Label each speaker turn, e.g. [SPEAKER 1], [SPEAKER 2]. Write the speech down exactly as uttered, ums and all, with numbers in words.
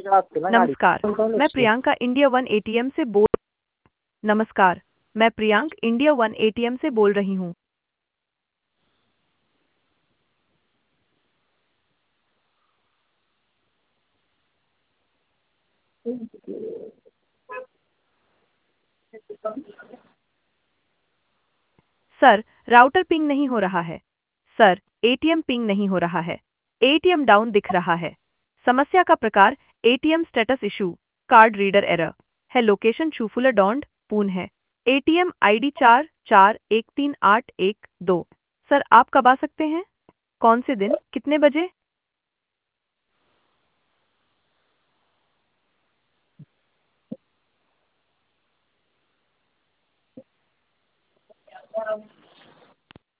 [SPEAKER 1] नमस्कार, मैं Priyanka India one ATM से बोल नमस्कार, मैं प्रियंक इंडिया वन एटीएम से बोल रही हूँ। सर, राउटर पिंग नहीं हो रहा है। सर, एटीएम पिंग नहीं हो रहा है। एटीएम डाउन दिख रहा है। समस्या का प्रकार ATM status issue, card reader error है। लोकेशन शूफुला डॉन्ड, पून है। एटीएम आईडी चार चार एक तीन आठ एक दो। सर, आप कब आ सकते हैं? कौन से दिन, कितने बजे?